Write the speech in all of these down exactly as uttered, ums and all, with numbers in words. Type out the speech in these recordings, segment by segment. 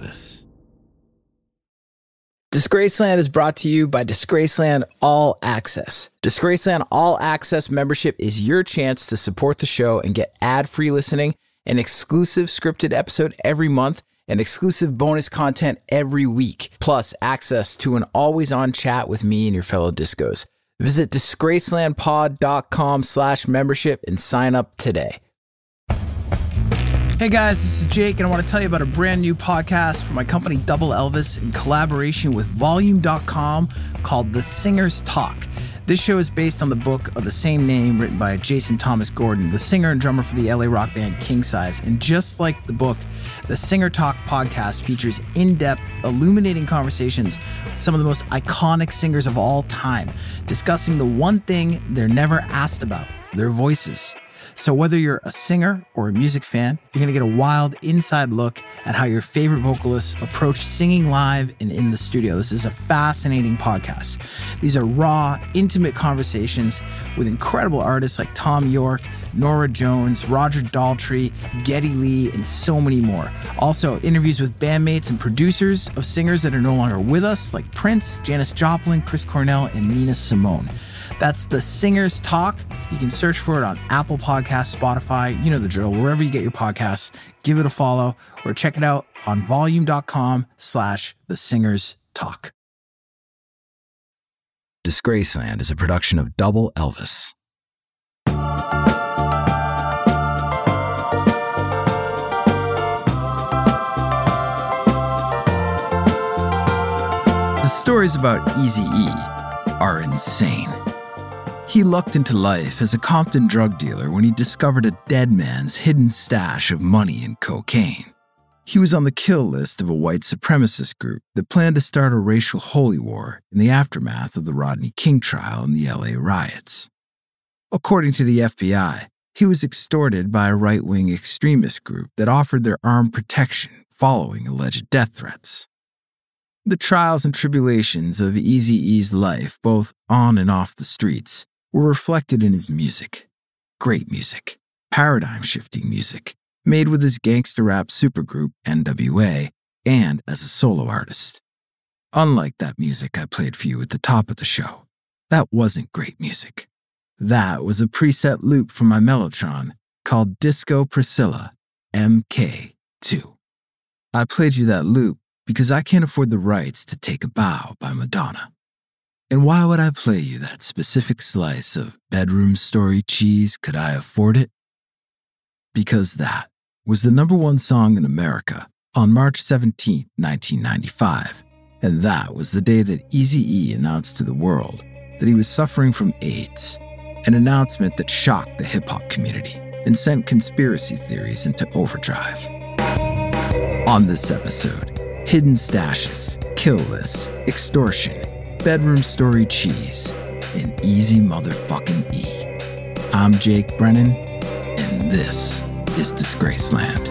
Elvis. Disgraceland is brought to you by Disgraceland All Access. Disgraceland All Access membership is your chance to support the show and get ad-free listening, an exclusive scripted episode every month, and exclusive bonus content every week, plus access to an always-on chat with me and your fellow discos. Visit disgracelandpod.com slash membership and sign up today. Hey guys, this is Jake, and I want to tell you about a brand new podcast from my company Double Elvis in collaboration with volume dot com called The Singer's Talk. This show is based on the book of the same name written by Jason Thomas Gordon, the singer and drummer for the L A rock band King Size. And just like the book, the Singer Talk podcast features in-depth, illuminating conversations with some of the most iconic singers of all time, discussing the one thing they're never asked about, their voices. So whether you're a singer or a music fan, you're going to get a wild inside look at how your favorite vocalists approach singing live and in the studio. This is a fascinating podcast. These are raw, intimate conversations with incredible artists like Thom Yorke, Norah Jones, Roger Daltrey, Geddy Lee, and so many more. Also, interviews with bandmates and producers of singers that are no longer with us, like Prince, Janis Joplin, Chris Cornell, and Nina Simone. That's The Singer's Talk. You can search for it on Apple Podcasts, Spotify, you know the drill, wherever you get your podcasts. Give it a follow or check it out on volume.com slash The Singer's Talk. Disgraceland is a production of Double Elvis. The stories about Eazy-E are insane. He lucked into life as a Compton drug dealer when he discovered a dead man's hidden stash of money and cocaine. He was on the kill list of a white supremacist group that planned to start a racial holy war in the aftermath of the Rodney King trial and the L A riots. According to the F B I, he was extorted by a right-wing extremist group that offered their armed protection following alleged death threats. The trials and tribulations of Eazy-E's life, both on and off the streets, were reflected in his music. Great music, paradigm-shifting music, made with his gangster rap supergroup N W A and as a solo artist. Unlike that music I played for you at the top of the show, that wasn't great music. That was a preset loop from my Mellotron called Disco Priscilla M K two. I played you that loop because I can't afford the rights to Take a Bow by Madonna. And why would I play you that specific slice of bedroom story cheese? Could I afford it? Because that was the number one song in America on March seventeenth, nineteen ninety-five. And that was the day that Eazy-E announced to the world that he was suffering from AIDS, an announcement that shocked the hip-hop community and sent conspiracy theories into overdrive. On this episode, hidden stashes, kill lists, extortion, bedroom story cheese, and Easy motherfucking E. I'm Jake Brennan, and this is Disgraceland.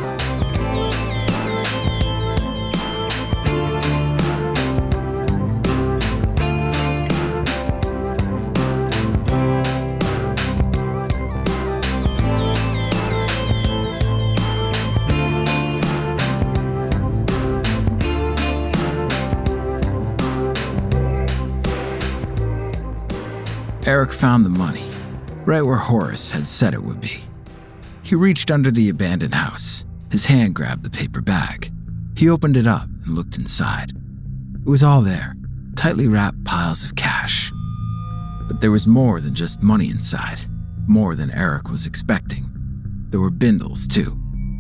Eric found the money, right where Horace had said it would be. He reached under the abandoned house. His hand grabbed the paper bag. He opened it up and looked inside. It was all there, tightly wrapped piles of cash. But there was more than just money inside, more than Eric was expecting. There were bindles, too.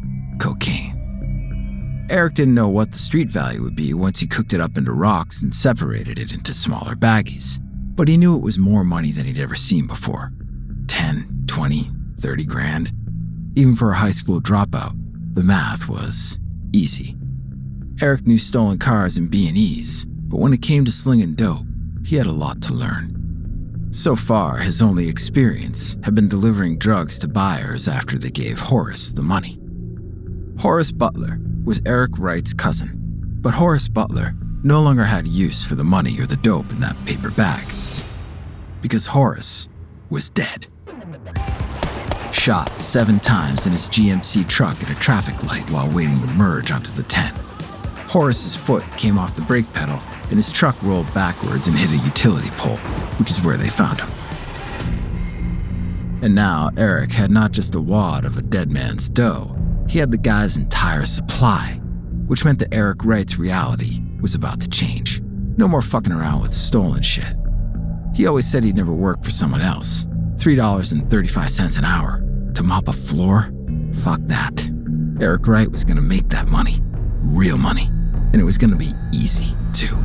Cocaine. Eric didn't know what the street value would be once he cooked it up into rocks and separated it into smaller baggies. But he knew it was more money than he'd ever seen before. ten, twenty, thirty grand. Even for a high school dropout, the math was easy. Eric knew stolen cars and B and Es, but when it came to slinging dope, he had a lot to learn. So far, his only experience had been delivering drugs to buyers after they gave Horace the money. Horace Butler was Eric Wright's cousin, but Horace Butler no longer had use for the money or the dope in that paper bag, because Horace was dead. Shot seven times in his G M C truck at a traffic light while waiting to merge onto the ten. Horace's foot came off the brake pedal, and his truck rolled backwards and hit a utility pole, which is where they found him. And now Eric had not just a wad of a dead man's dough, he had the guy's entire supply, which meant that Eric Wright's reality was about to change. No more fucking around with stolen shit. He always said he'd never work for someone else. three dollars and thirty-five cents an hour. To mop a floor? Fuck that. Eric Wright was gonna make that money. Real money. And it was gonna be easy, too.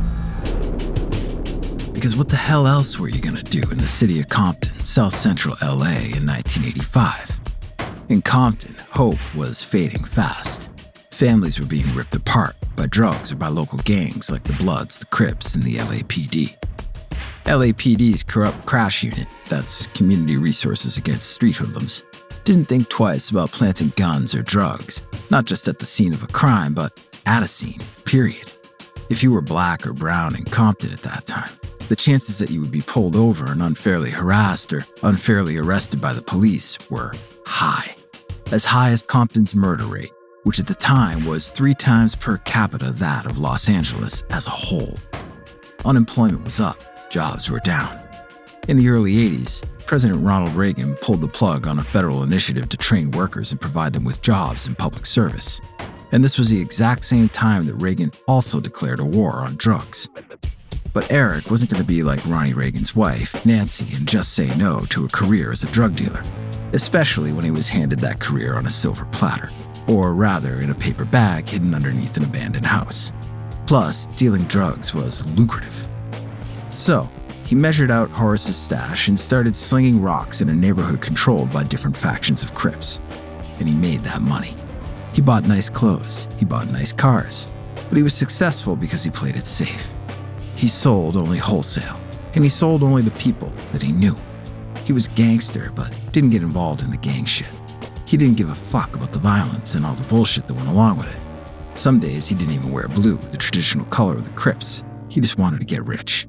Because what the hell else were you gonna do in the city of Compton, South Central L A in nineteen eighty-five? In Compton, hope was fading fast. Families were being ripped apart by drugs or by local gangs like the Bloods, the Crips, and the L A P D. L A P D's corrupt crash unit, that's Community Resources Against Street Hoodlums, didn't think twice about planting guns or drugs, not just at the scene of a crime, but at a scene, period. If you were black or brown in Compton at that time, the chances that you would be pulled over and unfairly harassed or unfairly arrested by the police were high. As high as Compton's murder rate, which at the time was three times per capita that of Los Angeles as a whole. Unemployment was up, jobs were down. In the early eighties, President Ronald Reagan pulled the plug on a federal initiative to train workers and provide them with jobs in public service. And this was the exact same time that Reagan also declared a war on drugs. But Eric wasn't going to be like Ronnie Reagan's wife, Nancy, and just say no to a career as a drug dealer, especially when he was handed that career on a silver platter, or rather in a paper bag hidden underneath an abandoned house. Plus, dealing drugs was lucrative. So, he measured out Horace's stash and started slinging rocks in a neighborhood controlled by different factions of Crips. And he made that money. He bought nice clothes, he bought nice cars, but he was successful because he played it safe. He sold only wholesale, and he sold only to people that he knew. He was gangster, but didn't get involved in the gang shit. He didn't give a fuck about the violence and all the bullshit that went along with it. Some days he didn't even wear blue, the traditional color of the Crips. He just wanted to get rich.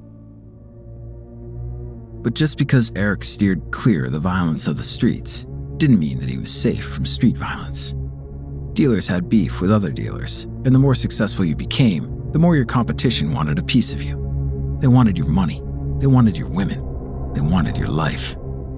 But just because Eric steered clear of the violence of the streets didn't mean that he was safe from street violence. Dealers had beef with other dealers, and the more successful you became, the more your competition wanted a piece of you. They wanted your money, they wanted your women, they wanted your life.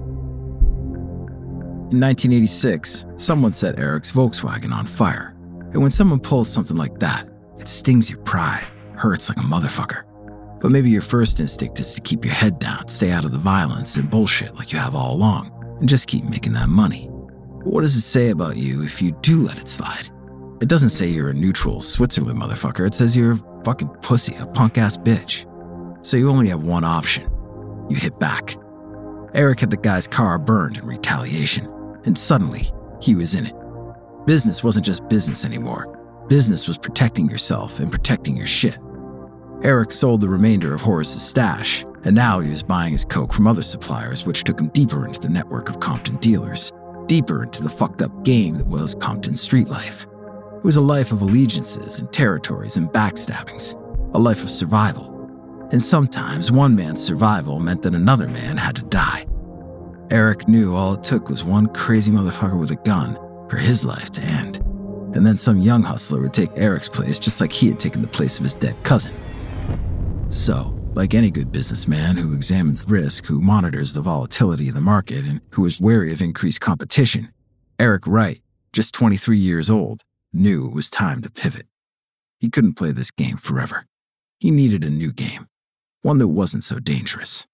In nineteen eighty-six, someone set Eric's Volkswagen on fire, and when someone pulls something like that, it stings your pride, hurts like a motherfucker. But maybe your first instinct is to keep your head down, stay out of the violence and bullshit like you have all along, and just keep making that money. But what does it say about you if you do let it slide? It doesn't say you're a neutral Switzerland motherfucker, it says you're a fucking pussy, a punk-ass bitch. So you only have one option. You hit back. Eric had the guy's car burned in retaliation, and suddenly, he was in it. Business wasn't just business anymore. Business was protecting yourself and protecting your shit. Eric sold the remainder of Horace's stash, and now he was buying his coke from other suppliers, which took him deeper into the network of Compton dealers, deeper into the fucked up game that was Compton street life. It was a life of allegiances and territories and backstabbings, a life of survival. And sometimes one man's survival meant that another man had to die. Eric knew all it took was one crazy motherfucker with a gun for his life to end. And then some young hustler would take Eric's place just like he had taken the place of his dead cousin. So, like any good businessman who examines risk, who monitors the volatility of the market, and who is wary of increased competition, Eric Wright, just twenty-three years old, knew it was time to pivot. He couldn't play this game forever. He needed a new game, one that wasn't so dangerous.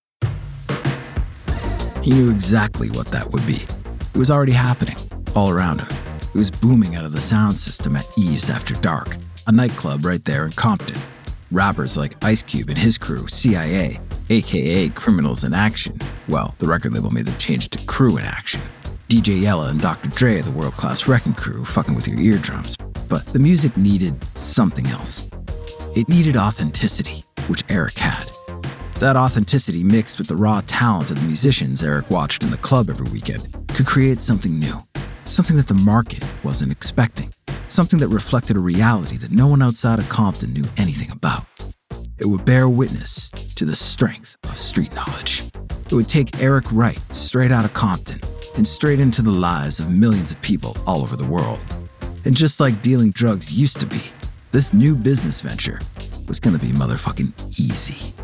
He knew exactly what that would be. It was already happening, all around him. It was booming out of the sound system at Eve's After Dark, a nightclub right there in Compton. Rappers like Ice Cube and his crew, C I A, aka Criminals in Action. Well, the record label made them change it to Crew in Action. D J Yella and Doctor Dre, the world-class wrecking crew, fucking with your eardrums. But the music needed something else. It needed authenticity, which Eric had. That authenticity mixed with the raw talent of the musicians Eric watched in the club every weekend could create something new, something that the market wasn't expecting. Something that reflected a reality that no one outside of Compton knew anything about. It would bear witness to the strength of street knowledge. It would take Eric Wright straight out of Compton and straight into the lives of millions of people all over the world. And just like dealing drugs used to be, This new business venture was gonna be motherfucking easy.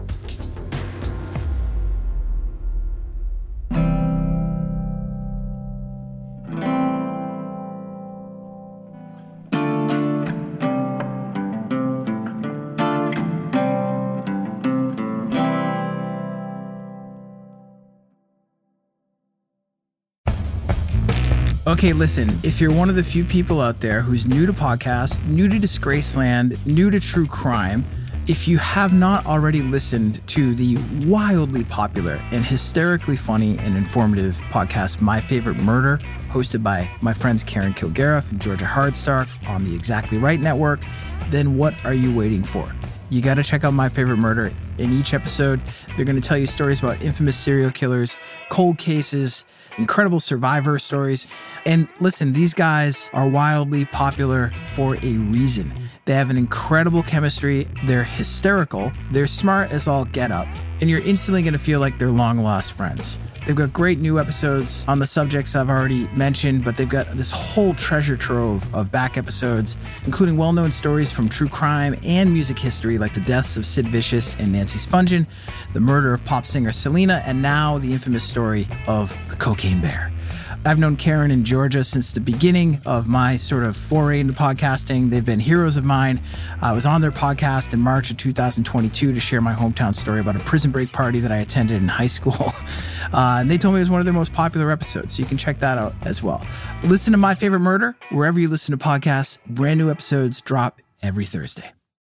Okay, listen, if you're one of the few people out there who's new to podcasts, new to Disgraceland, new to true crime, if you have not already listened to the wildly popular and hysterically funny and informative podcast, My Favorite Murder, hosted by my friends Karen Kilgariff and Georgia Hardstark on the Exactly Right Network, then what are you waiting for? You got to check out My Favorite Murder. In each episode, they're going to tell you stories about infamous serial killers, cold cases, incredible survivor stories. And listen, these guys are wildly popular for a reason. They have an incredible chemistry. They're hysterical. They're smart as all get up. And you're instantly going to feel like they're long lost friends. They've got great new episodes on the subjects I've already mentioned, but they've got this whole treasure trove of back episodes, including well-known stories from true crime and music history like the deaths of Sid Vicious and Nancy Spungen, the murder of pop singer Selena, and now the infamous story of the Cocaine Bear. I've known Karen and Georgia since the beginning of my sort of foray into podcasting. They've been heroes of mine. I was on their podcast in March of two thousand twenty-two to share my hometown story about a prison break party that I attended in high school. Uh, and they told me it was one of their most popular episodes, so you can check that out as well. Listen to My Favorite Murder wherever you listen to podcasts. Brand new episodes drop every Thursday.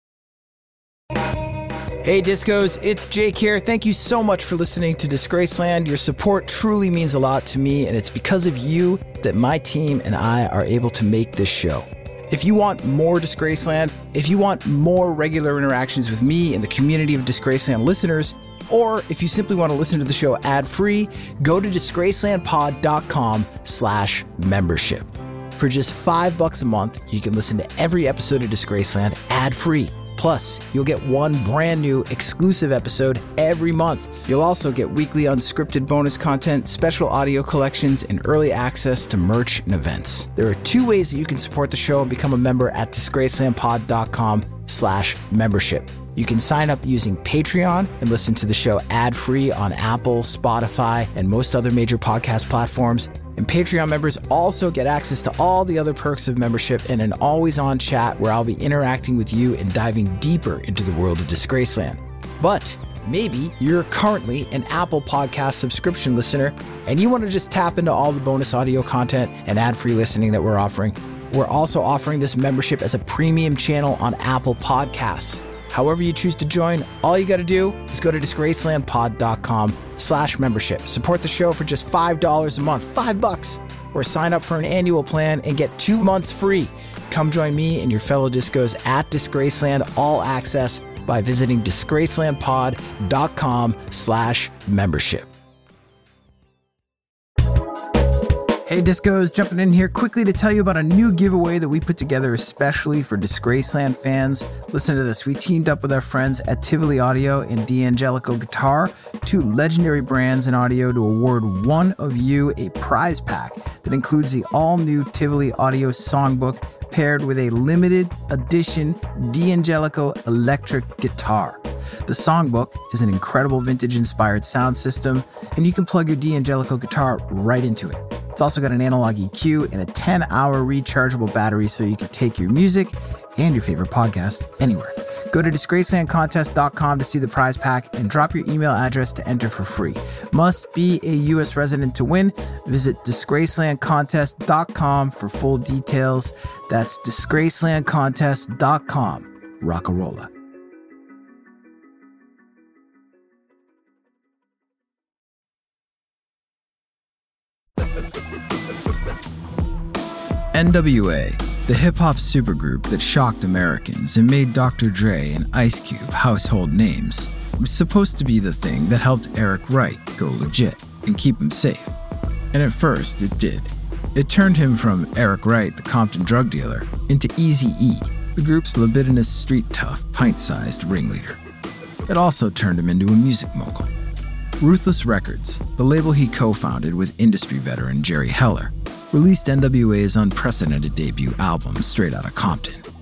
Hey Discos, it's Jake here. Thank you so much for listening to Disgraceland. Your support truly means a lot to me, and it's because of you that my team and I are able to make this show. If you want more Disgraceland, if you want more regular interactions with me and the community of Disgraceland listeners, or if you simply want to listen to the show ad-free, go to disgracelandpod.com slash membership. For just five bucks a month, you can listen to every episode of Disgraceland ad-free. Plus, you'll get one brand new exclusive episode every month. You'll also get weekly unscripted bonus content, special audio collections, and early access to merch and events. There are two ways that you can support the show and become a member at disgracelandpod.com slash membership. You can sign up using Patreon and listen to the show ad-free on Apple, Spotify, and most other major podcast platforms. And Patreon members also get access to all the other perks of membership and an always-on chat where I'll be interacting with you and diving deeper into the world of Disgraceland. But maybe you're currently an Apple Podcast subscription listener and you want to just tap into all the bonus audio content and ad-free listening that we're offering. We're also offering this membership as a premium channel on Apple Podcasts. However you choose to join, all you got to do is go to disgracelandpod.com slash membership. Support the show for just five dollars a month, five bucks, or sign up for an annual plan and get two months free. Come join me and your fellow discos at Disgraceland All Access by visiting disgracelandpod.com slash membership. Hey Discos, jumping in here quickly to tell you about a new giveaway that we put together especially for Disgraceland fans. Listen to this. We teamed up with our friends at Tivoli Audio and D'Angelico Guitar, two legendary brands in audio, to award one of you a prize pack that includes the all-new Tivoli Audio songbook paired with a limited edition D'Angelico electric guitar. The songbook is an incredible vintage-inspired sound system, and you can plug your D'Angelico guitar right into it. It's also got an analog E Q and a ten-hour rechargeable battery so you can take your music and your favorite podcast anywhere. Go to disgraceland contest dot com to see the prize pack and drop your email address to enter for free. Must be a U S resident to win. Visit disgraceland contest dot com for full details. That's disgraceland contest dot com. Rockarola. N W A, the hip-hop supergroup that shocked Americans and made Doctor Dre and Ice Cube household names, was supposed to be the thing that helped Eric Wright go legit and keep him safe. And at first, it did. It turned him from Eric Wright, the Compton drug dealer, into Eazy-E, the group's libidinous, street-tough, pint-sized ringleader. It also turned him into a music mogul. Ruthless Records, the label he co-founded with industry veteran Jerry Heller, released N W A's unprecedented debut album, Straight Outta Compton.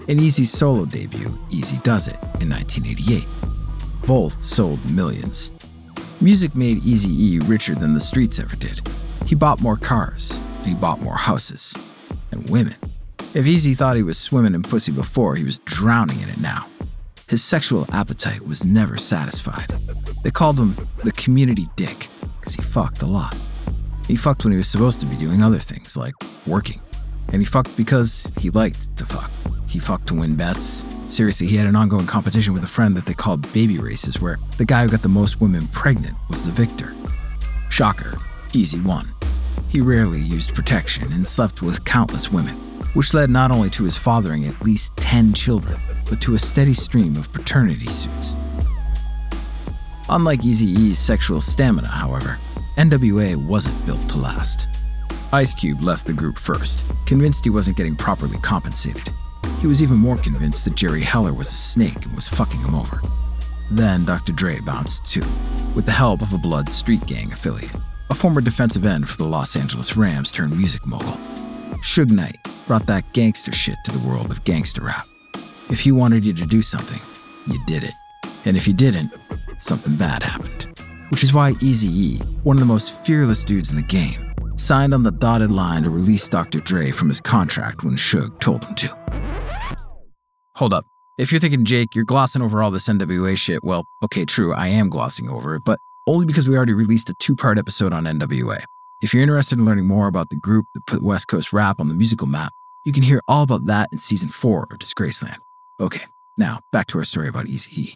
and Eazy's solo debut, Eazy Does It, in nineteen eighty-eight. Both sold millions. Music made Eazy-E richer than the streets ever did. He bought more cars, and he bought more houses. And women. If Eazy thought he was swimming in pussy before, he was drowning in it now. His sexual appetite was never satisfied. They called him the community dick, because he fucked a lot. He fucked when he was supposed to be doing other things, like working. And he fucked because he liked to fuck. He fucked to win bets. Seriously, he had an ongoing competition with a friend that they called baby races, where the guy who got the most women pregnant was the victor. Shocker, Eazy won. He rarely used protection and slept with countless women, which led not only to his fathering at least ten children, but to a steady stream of paternity suits. Unlike Eazy-E's sexual stamina, however, N W A wasn't built to last. Ice Cube left the group first, convinced he wasn't getting properly compensated. He was even more convinced that Jerry Heller was a snake and was fucking him over. Then Doctor Dre bounced too, with the help of a Blood Street Gang affiliate, a former defensive end for the Los Angeles Rams turned music mogul. Suge Knight brought that gangster shit to the world of gangster rap. If he wanted you to do something, you did it. And if you didn't, something bad happened. Which is why Eazy-E, one of the most fearless dudes in the game, signed on the dotted line to release Doctor Dre from his contract when Suge told him to. Hold up. If you're thinking, Jake, you're glossing over all this N W A shit, well, okay, true, I am glossing over it, but only because we already released a two-part episode on N W A. If you're interested in learning more about the group that put West Coast rap on the musical map, you can hear all about that in Season four of Disgraceland. Okay, now back to our story about Eazy-E.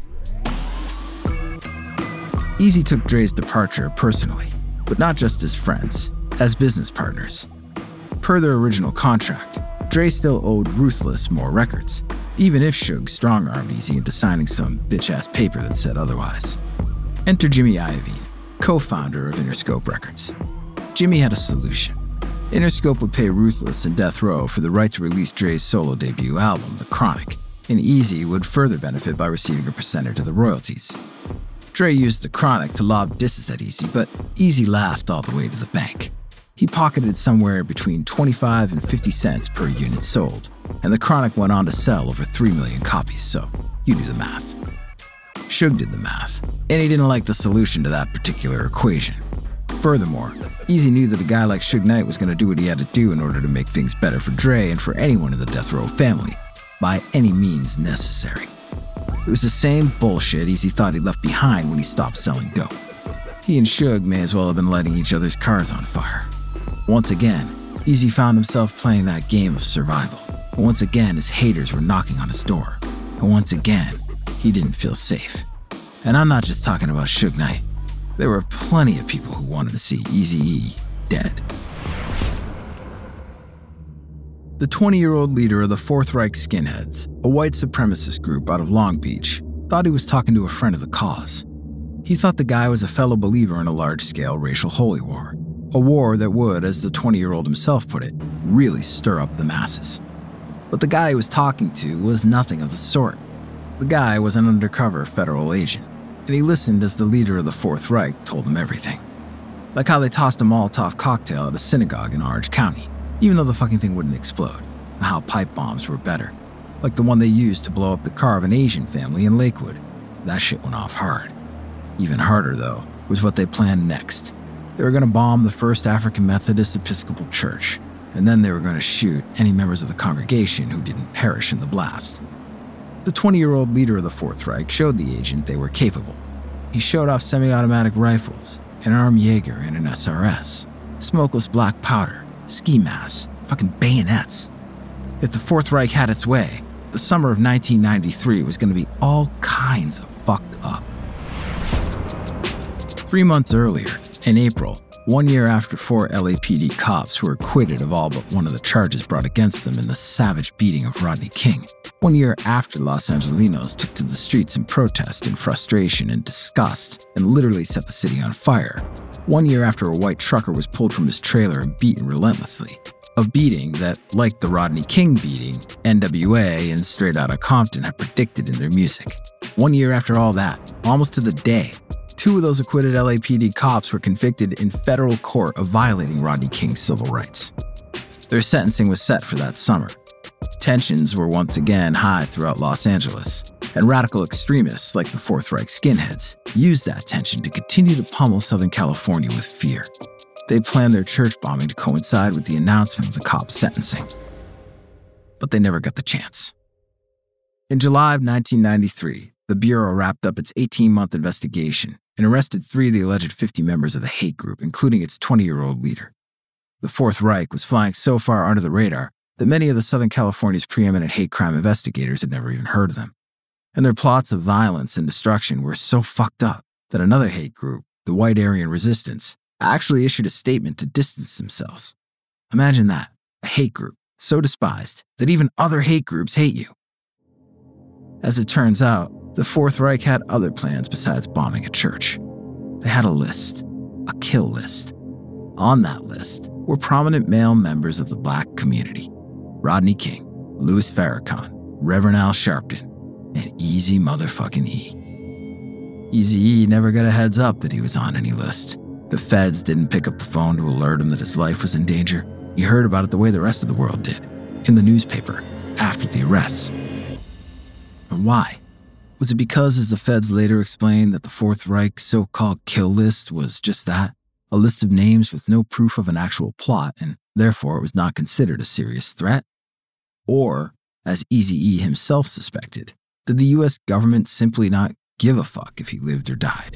Eazy took Dre's departure personally, but not just as friends, as business partners. Per their original contract, Dre still owed Ruthless more records, even if Suge strong-armed Eazy into signing some bitch-ass paper that said otherwise. Enter Jimmy Iovine, co-founder of Interscope Records. Jimmy had a solution. Interscope would pay Ruthless and Death Row for the right to release Dre's solo debut album, The Chronic, and Eazy would further benefit by receiving a percentage of the royalties. Dre used The Chronic to lob disses at Eazy, but Eazy laughed all the way to the bank. He pocketed somewhere between twenty-five and fifty cents per unit sold, and The Chronic went on to sell over three million copies, so you do the math. Suge did the math, and he didn't like the solution to that particular equation. Furthermore, Eazy knew that a guy like Suge Knight was going to do what he had to do in order to make things better for Dre and for anyone in the Death Row family, by any means necessary. It was the same bullshit Eazy thought he left behind when he stopped selling dope. He and Suge may as well have been lighting each other's cars on fire. Once again, Eazy found himself playing that game of survival. And once again, his haters were knocking on his door. And once again, he didn't feel safe. And I'm not just talking about Suge Knight. There were plenty of people who wanted to see Eazy-E dead. The twenty-year-old leader of the Fourth Reich Skinheads, a white supremacist group out of Long Beach, thought he was talking to a friend of the cause. He thought the guy was a fellow believer in a large-scale racial holy war. A war that would, as the twenty-year-old himself put it, really stir up the masses. But the guy he was talking to was nothing of the sort. The guy was an undercover federal agent, and he listened as the leader of the Fourth Reich told him everything. Like how they tossed a Molotov cocktail at a synagogue in Orange County, even though the fucking thing wouldn't explode, and how pipe bombs were better. Like the one they used to blow up the car of an Asian family in Lakewood. That shit went off hard. Even harder, though, was what they planned next. They were going to bomb the First African Methodist Episcopal Church, and then they were going to shoot any members of the congregation who didn't perish in the blast. The twenty-year-old leader of the Fourth Reich showed the agent they were capable. He showed off semi-automatic rifles, an armed Jaeger and an S R S, smokeless black powder, ski masks, fucking bayonets. If the Fourth Reich had its way, the summer of nineteen ninety-three was going to be all kinds of fucked up. Three months earlier, in April, one year after four L A P D cops were acquitted of all but one of the charges brought against them in the savage beating of Rodney King, one year after Los Angelinos took to the streets in protest and frustration and disgust and literally set the city on fire, one year after a white trucker was pulled from his trailer and beaten relentlessly, a beating that, like the Rodney King beating, N W A and Straight Outta Compton had predicted in their music. One year after all that, almost to the day, two of those acquitted L A P D cops were convicted in federal court of violating Rodney King's civil rights. Their sentencing was set for that summer. Tensions were once again high throughout Los Angeles, and radical extremists like the Fourth Reich skinheads used that tension to continue to pummel Southern California with fear. They planned their church bombing to coincide with the announcement of the cops' sentencing. But they never got the chance. In July of nineteen ninety-three, the Bureau wrapped up its eighteen-month investigation and arrested three of the alleged fifty members of the hate group, including its twenty-year-old leader. The Fourth Reich was flying so far under the radar that many of the Southern California's preeminent hate crime investigators had never even heard of them. And their plots of violence and destruction were so fucked up that another hate group, the White Aryan Resistance, actually issued a statement to distance themselves. Imagine that, a hate group so despised that even other hate groups hate you. As it turns out, the Fourth Reich had other plans besides bombing a church. They had a list, a kill list. On that list were prominent male members of the black community: Rodney King, Louis Farrakhan, Reverend Al Sharpton, and Easy motherfucking E. Eazy-E never got a heads up that he was on any list. The feds didn't pick up the phone to alert him that his life was in danger. He heard about it the way the rest of the world did, in the newspaper, after the arrests. And why? Was it because, as the feds later explained, that the Fourth Reich's so-called kill list was just that? A list of names with no proof of an actual plot, and therefore it was not considered a serious threat? Or, as Eazy-E himself suspected, did the U S government simply not give a fuck if he lived or died?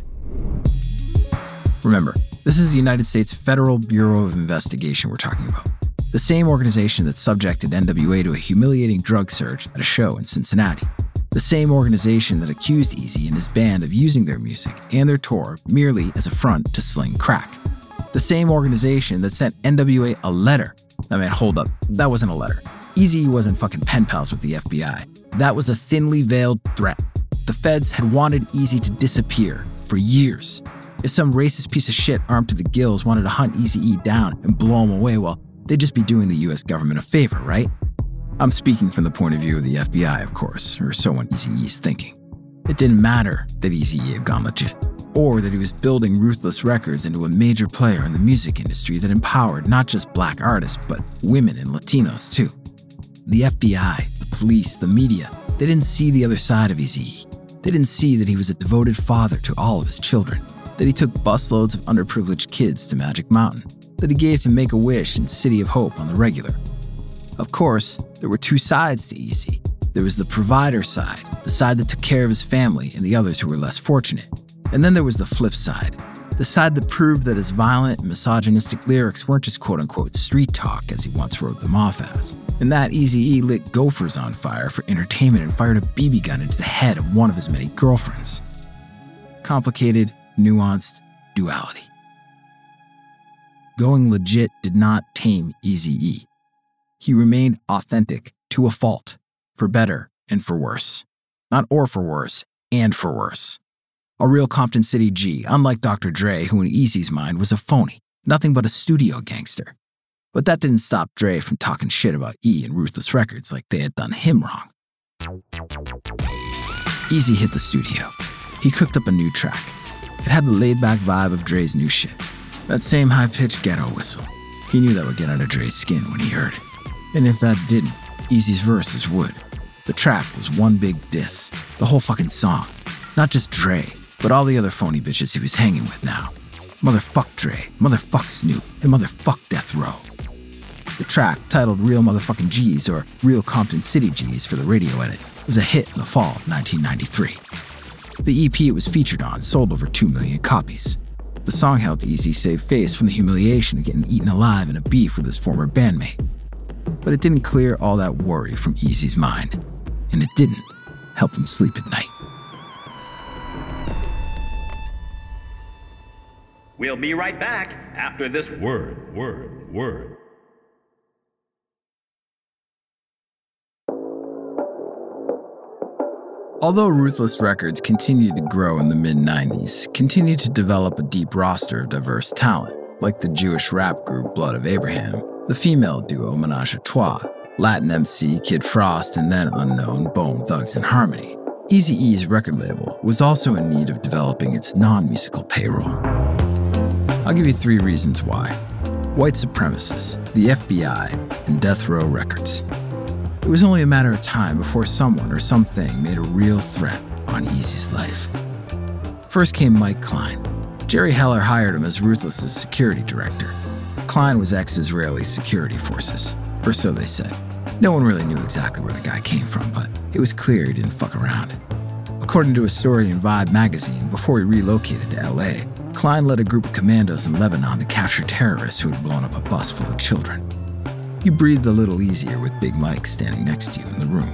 Remember, this is the United States Federal Bureau of Investigation we're talking about. The same organization that subjected N W A to a humiliating drug search at a show in Cincinnati. The same organization that accused Eazy and his band of using their music and their tour merely as a front to sling crack. The same organization that sent N W A a letter. I mean, hold up, that wasn't a letter. Eazy wasn't fucking pen pals with the F B I. That was a thinly veiled threat. The feds had wanted Eazy to disappear for years. If some racist piece of shit armed to the gills wanted to hunt Eazy-E down and blow him away, well, they'd just be doing the U S government a favor, right? I'm speaking from the point of view of the F B I, of course, or so one Eazy-E's thinking. It didn't matter that Eazy-E had gone legit, or that he was building Ruthless Records into a major player in the music industry that empowered not just black artists, but women and Latinos too. The F B I, the police, the media, they didn't see the other side of Eazy-E. They didn't see that he was a devoted father to all of his children, that he took busloads of underprivileged kids to Magic Mountain, that he gave to Make-A-Wish and City of Hope on the regular. Of course, there were two sides to Eazy. There was the provider side, the side that took care of his family and the others who were less fortunate. And then there was the flip side, the side that proved that his violent and misogynistic lyrics weren't just quote-unquote street talk as he once wrote them off as, and that Eazy-E lit gophers on fire for entertainment and fired a B B gun into the head of one of his many girlfriends. Complicated, nuanced duality. Going legit did not tame Eazy-E. He remained authentic to a fault, for better and for worse. Not or for worse, and for worse. A real Compton City G, unlike Doctor Dre, who in Eazy's mind was a phony, nothing but a studio gangster. But that didn't stop Dre from talking shit about E and Ruthless Records like they had done him wrong. Eazy hit the studio. He cooked up a new track. It had the laid-back vibe of Dre's new shit. That same high-pitched ghetto whistle. He knew that would get under Dre's skin when he heard it. And if that didn't, Eazy's verses would. The track was one big diss. The whole fucking song. Not just Dre, but all the other phony bitches he was hanging with now. Motherfuck Dre, motherfuck Snoop, and motherfuck Death Row. The track, titled Real Motherfucking G's, or Real Compton City G's for the radio edit, was a hit in the fall of nineteen ninety-three. The E P it was featured on sold over two million copies. The song helped Eazy save face from the humiliation of getting eaten alive in a beef with his former bandmate. But it didn't clear all that worry from Eazy's mind, and it didn't help him sleep at night. We'll be right back after this word, word, word. Although Ruthless Records continued to grow in the mid nineties, continued to develop a deep roster of diverse talent, like the Jewish rap group Blood of Abraham, the female duo Menage a Trois, Latin M C Kid Frost, and then unknown Bone Thugs and Harmony, Eazy-E's record label was also in need of developing its non-musical payroll. I'll give you three reasons why. White supremacists, the F B I, and Death Row Records. It was only a matter of time before someone or something made a real threat on Eazy's life. First came Mike Klein. Jerry Heller hired him as Ruthless's security director. Klein was ex-Israeli security forces, or so they said. No one really knew exactly where the guy came from, but it was clear he didn't fuck around. According to a story in Vibe magazine, before he relocated to L A, Klein led a group of commandos in Lebanon to capture terrorists who had blown up a bus full of children. You breathed a little easier with Big Mike standing next to you in the room.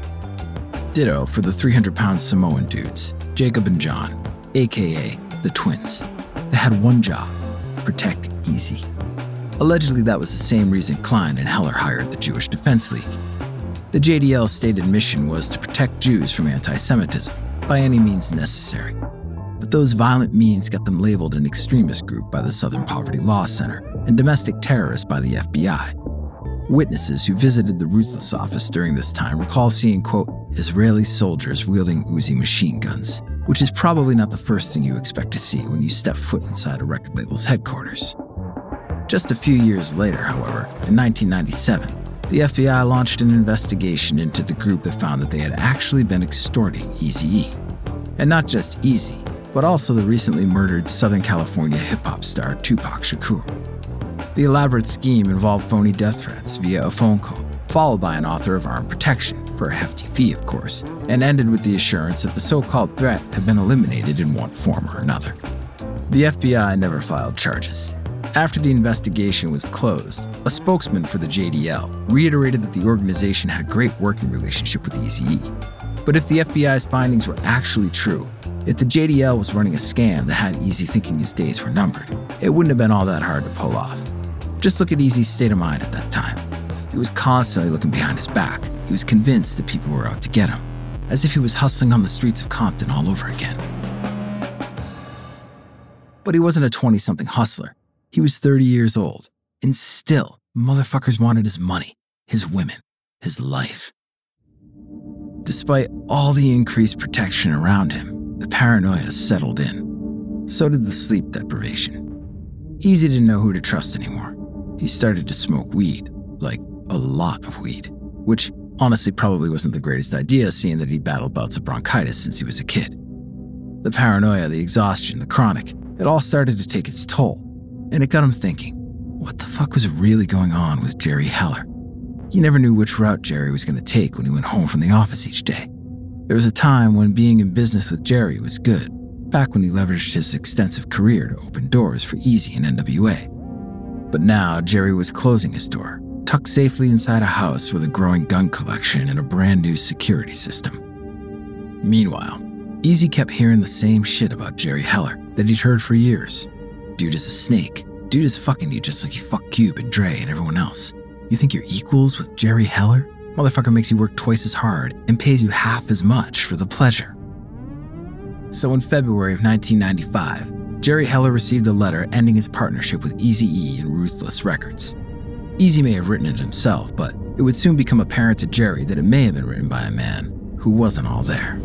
Ditto for the three hundred pound Samoan dudes, Jacob and John, aka the twins. They had one job: protect Eazy. Allegedly, that was the same reason Klein and Heller hired the Jewish Defense League. The J D L's stated mission was to protect Jews from anti-Semitism by any means necessary. But those violent means got them labeled an extremist group by the Southern Poverty Law Center and domestic terrorists by the F B I. Witnesses who visited the Ruthless office during this time recall seeing, quote, Israeli soldiers wielding Uzi machine guns, which is probably not the first thing you expect to see when you step foot inside a record label's headquarters. Just a few years later, however, in nineteen ninety-seven, the F B I launched an investigation into the group that found that they had actually been extorting Eazy-E. And not just Eazy, but also the recently murdered Southern California hip-hop star Tupac Shakur. The elaborate scheme involved phony death threats via a phone call, followed by an offer of armed protection, for a hefty fee of course, and ended with the assurance that the so-called threat had been eliminated in one form or another. The F B I never filed charges. After the investigation was closed, a spokesman for the J D L reiterated that the organization had a great working relationship with Eazy-E. But if the F B I's findings were actually true, if the J D L was running a scam that had Eazy thinking his days were numbered, it wouldn't have been all that hard to pull off. Just look at Eazy's state of mind at that time. He was constantly looking behind his back. He was convinced that people were out to get him, as if he was hustling on the streets of Compton all over again. But he wasn't a twenty-something hustler. He was thirty years old, and still, motherfuckers wanted his money, his women, his life. Despite all the increased protection around him, the paranoia settled in. So did the sleep deprivation. Eazy didn't know who to trust anymore. He started to smoke weed, like a lot of weed, which honestly probably wasn't the greatest idea, seeing that he'd battled bouts of bronchitis since he was a kid. The paranoia, the exhaustion, the chronic, it all started to take its toll. And it got him thinking, what the fuck was really going on with Jerry Heller? He never knew which route Jerry was going to take when he went home from the office each day. There was a time when being in business with Jerry was good, back when he leveraged his extensive career to open doors for Eazy and N W A. But now Jerry was closing his door, tucked safely inside a house with a growing gun collection and a brand new security system. Meanwhile, Eazy kept hearing the same shit about Jerry Heller that he'd heard for years. Dude is a snake. Dude is fucking you just like you fuck Cube and Dre and everyone else. You think you're equals with Jerry Heller? Motherfucker makes you work twice as hard and pays you half as much for the pleasure. So in February of nineteen ninety-five, Jerry Heller received a letter ending his partnership with Eazy-E and Ruthless Records. Eazy may have written it himself, but it would soon become apparent to Jerry that it may have been written by a man who wasn't all there.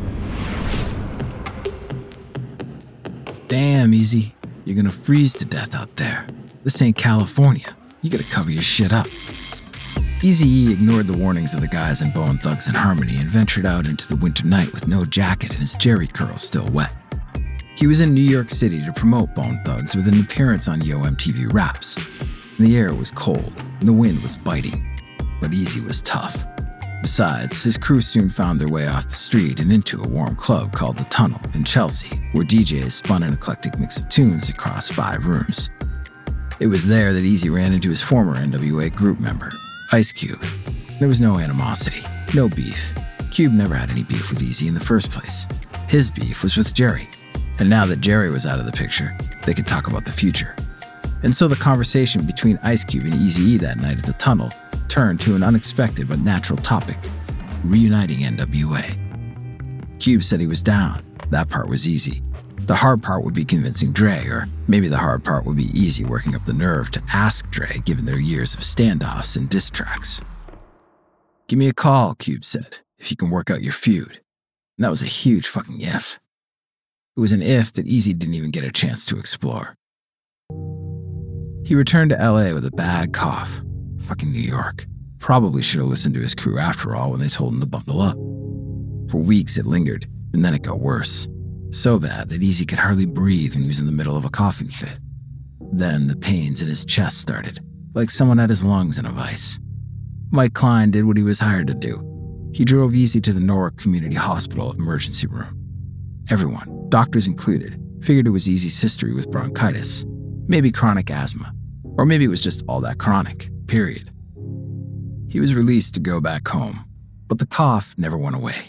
Damn, Eazy. You're gonna freeze to death out there. This ain't California. You gotta cover your shit up. Eazy-E ignored the warnings of the guys in Bone Thugs and Harmony and ventured out into the winter night with no jacket and his jerry curls still wet. He was in New York City to promote Bone Thugs with an appearance on Yo M T V Raps. The air was cold and the wind was biting, but Eazy was tough. Besides, his crew soon found their way off the street and into a warm club called The Tunnel in Chelsea, where D Js spun an eclectic mix of tunes across five rooms. It was there that Eazy ran into his former N W A group member, Ice Cube. There was no animosity, no beef. Cube never had any beef with Eazy in the first place. His beef was with Jerry, and now that Jerry was out of the picture, they could talk about the future. And so the conversation between Ice Cube and Eazy-E that night at The Tunnel turned to an unexpected but natural topic: reuniting N W A. Cube said he was down. That part was easy. The hard part would be convincing Dre, or maybe the hard part would be Eazy working up the nerve to ask Dre, given their years of standoffs and diss tracks. Give me a call, Cube said, if you can work out your feud. And that was a huge fucking if. It was an if that Eazy didn't even get a chance to explore. He returned to L A with a bad cough. Fucking New York. Probably should have listened to his crew after all when they told him to bundle up. For weeks it lingered, and then it got worse. So bad that Easy could hardly breathe when he was in the middle of a coughing fit. Then the pains in his chest started, like someone had his lungs in a vice. Mike Klein did what he was hired to do. He drove Easy to the Norwalk Community Hospital emergency room. Everyone, doctors included, figured it was Easy's history with bronchitis, maybe chronic asthma, or maybe it was just all that chronic, period. He was released to go back home, but the cough never went away.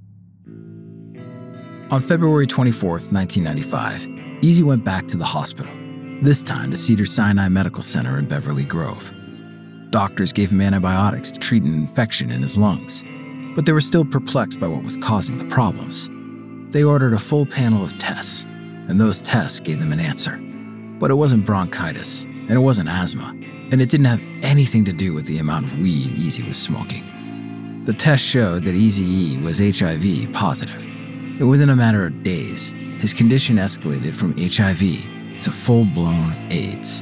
On February twenty-fourth, nineteen ninety-five, Easy went back to the hospital, this time to Cedars-Sinai Medical Center in Beverly Grove. Doctors gave him antibiotics to treat an infection in his lungs, but they were still perplexed by what was causing the problems. They ordered a full panel of tests, and those tests gave them an answer. But it wasn't bronchitis, and it wasn't asthma, and it didn't have anything to do with the amount of weed Easy was smoking. The test showed that Eazy-E was H I V positive, and within a matter of days, his condition escalated from H I V to full-blown AIDS.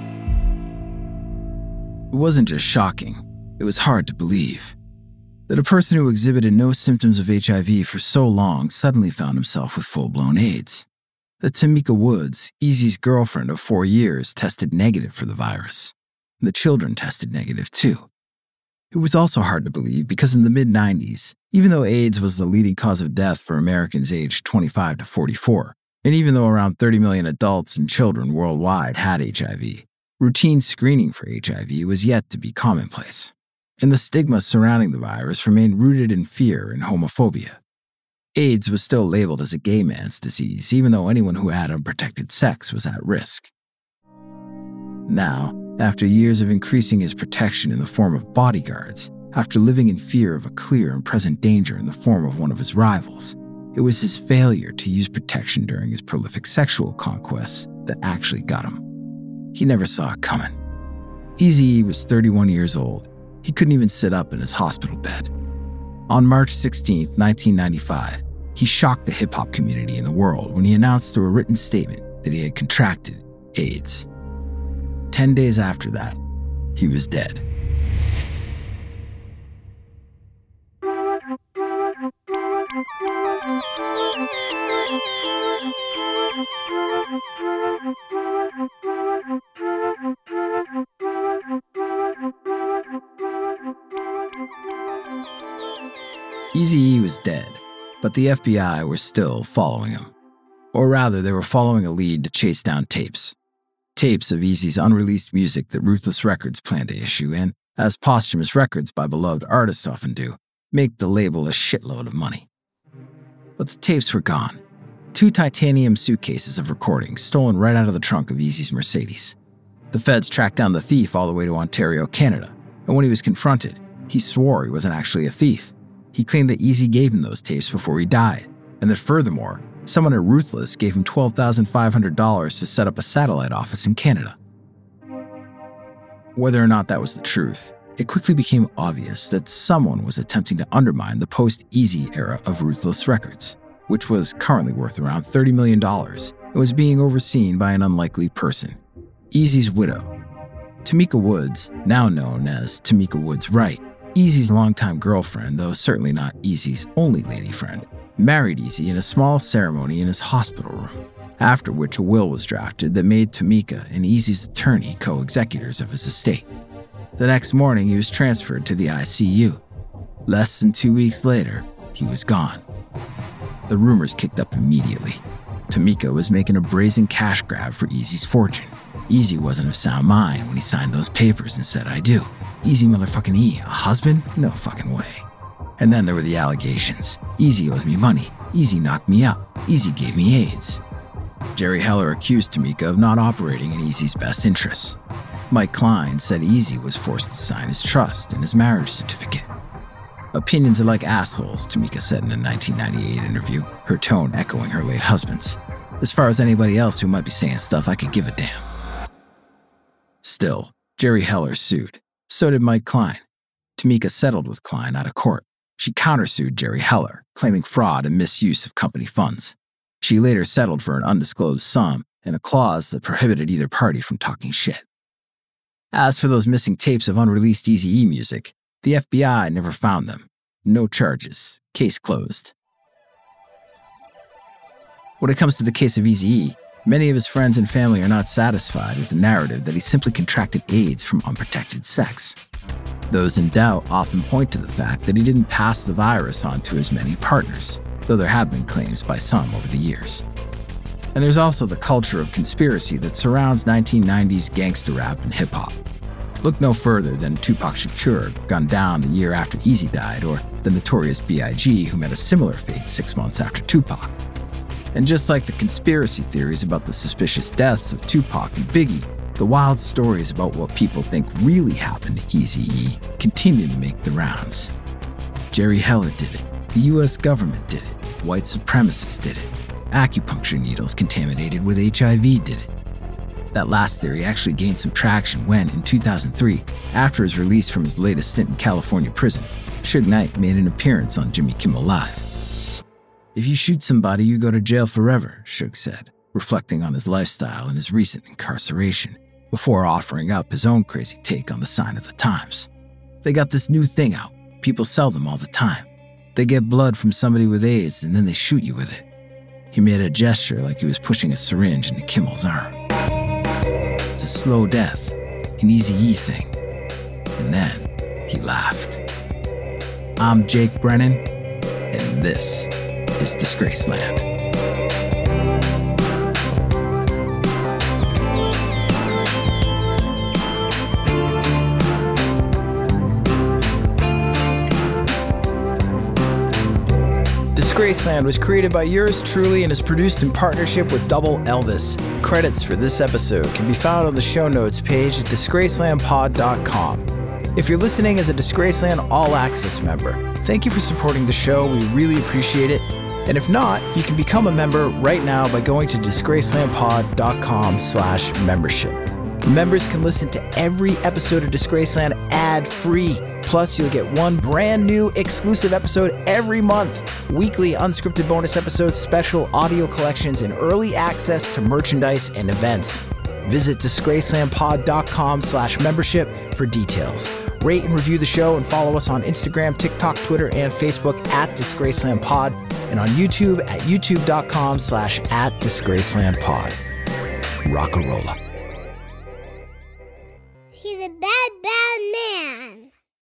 It wasn't just shocking, it was hard to believe. That a person who exhibited no symptoms of H I V for so long suddenly found himself with full-blown AIDS. That Tamika Woods, Easy's girlfriend of four years, tested negative for the virus. The children tested negative too. It was also hard to believe because in the mid nineties, even though AIDS was the leading cause of death for Americans aged twenty-five to forty-four, and even though around thirty million adults and children worldwide had H I V, routine screening for H I V was yet to be commonplace. And the stigma surrounding the virus remained rooted in fear and homophobia. AIDS was still labeled as a gay man's disease, even though anyone who had unprotected sex was at risk. Now, after years of increasing his protection in the form of bodyguards, after living in fear of a clear and present danger in the form of one of his rivals, it was his failure to use protection during his prolific sexual conquests that actually got him. He never saw it coming. Eazy-E was thirty-one years old. He couldn't even sit up in his hospital bed. On March sixteenth, nineteen ninety-five, he shocked the hip-hop community in the world when he announced through a written statement that he had contracted AIDS. Ten days after that, he was dead. Eazy-E was dead, but the F B I were still following him. Or rather, they were following a lead to chase down tapes. Tapes of Eazy's unreleased music that Ruthless Records planned to issue and, as posthumous records by beloved artists often do, make the label a shitload of money. But the tapes were gone. Two titanium suitcases of recordings stolen right out of the trunk of Eazy's Mercedes. The feds tracked down the thief all the way to Ontario, Canada, and when he was confronted, he swore he wasn't actually a thief. He claimed that Eazy gave him those tapes before he died, and that furthermore, someone at Ruthless gave him twelve thousand five hundred dollars to set up a satellite office in Canada. Whether or not that was the truth, it quickly became obvious that someone was attempting to undermine the post-Eazy era of Ruthless Records, which was currently worth around thirty million dollars and was being overseen by an unlikely person, Eazy's widow. Tamika Woods, now known as Tamika Woods Wright, Eazy's longtime girlfriend, though certainly not Eazy's only lady friend, married Eazy in a small ceremony in his hospital room, after which a will was drafted that made Tamika and Eazy's attorney co-executors of his estate. The next morning, he was transferred to the I C U. Less than two weeks later, he was gone. The rumors kicked up immediately. Tamika was making a brazen cash grab for Eazy's fortune. Eazy wasn't of sound mind when he signed those papers and said, "I do." Eazy motherfucking E, a husband? No fucking way. And then there were the allegations. Eazy owes me money. Eazy knocked me up. Eazy gave me AIDS. Jerry Heller accused Tamika of not operating in Eazy's best interests. Mike Klein said Eazy was forced to sign his trust and his marriage certificate. Opinions are like assholes, Tamika said in a nineteen ninety-eight interview, her tone echoing her late husband's. As far as anybody else who might be saying stuff, I could give a damn. Still, Jerry Heller sued. So did Mike Klein. Tamika settled with Klein out of court. She countersued Jerry Heller, claiming fraud and misuse of company funds. She later settled for an undisclosed sum and a clause that prohibited either party from talking shit. As for those missing tapes of unreleased Eazy-E music, The F B I never found them. No charges. Case closed. When it comes to the case of Eazy-E, many of his friends and family are not satisfied with the narrative that he simply contracted AIDS from unprotected sex. Those in doubt often point to the fact that he didn't pass the virus on to his many partners, though there have been claims by some over the years. And there's also the culture of conspiracy that surrounds nineteen nineties gangster rap and hip-hop. Look no further than Tupac Shakur, gunned down the year after Eazy died, or the notorious B I G who met a similar fate six months after Tupac. And just like the conspiracy theories about the suspicious deaths of Tupac and Biggie, the wild stories about what people think really happened to Eazy-E continue to make the rounds. Jerry Heller did it. The U S government did it. White supremacists did it. Acupuncture needles contaminated with H I V did it. That last theory actually gained some traction when, in two thousand three, after his release from his latest stint in California prison, Suge Knight made an appearance on Jimmy Kimmel Live. "If you shoot somebody, you go to jail forever," Suge said, reflecting on his lifestyle and his recent incarceration, before offering up his own crazy take on the sign of the times. "They got this new thing out. People sell them all the time. They get blood from somebody with AIDS and then they shoot you with it." He made a gesture like he was pushing a syringe into Kimmel's arm. It's a slow death, an Eazy-E thing. And then he laughed. I'm Jake Brennan, and this is Disgraceland. Disgraceland was created by yours truly and is produced in partnership with Double Elvis. Credits for this episode can be found on the show notes page at disgraceland pod dot com. If you're listening as a Disgraceland All Access member, thank you for supporting the show. We really appreciate it. And if not, you can become a member right now by going to disgraceland pod dot com slash membership. Members can listen to every episode of Disgraceland ad-free. Plus, you'll get one brand new exclusive episode every month. Weekly unscripted bonus episodes, special audio collections, and early access to merchandise and events. Visit disgraceland pod dot com slash membership for details. Rate and review the show and follow us on Instagram, TikTok, Twitter, and Facebook at DisgracelandPod, and on YouTube at youtube dot com slash at DisgracelandPod. Rock-a-rolla.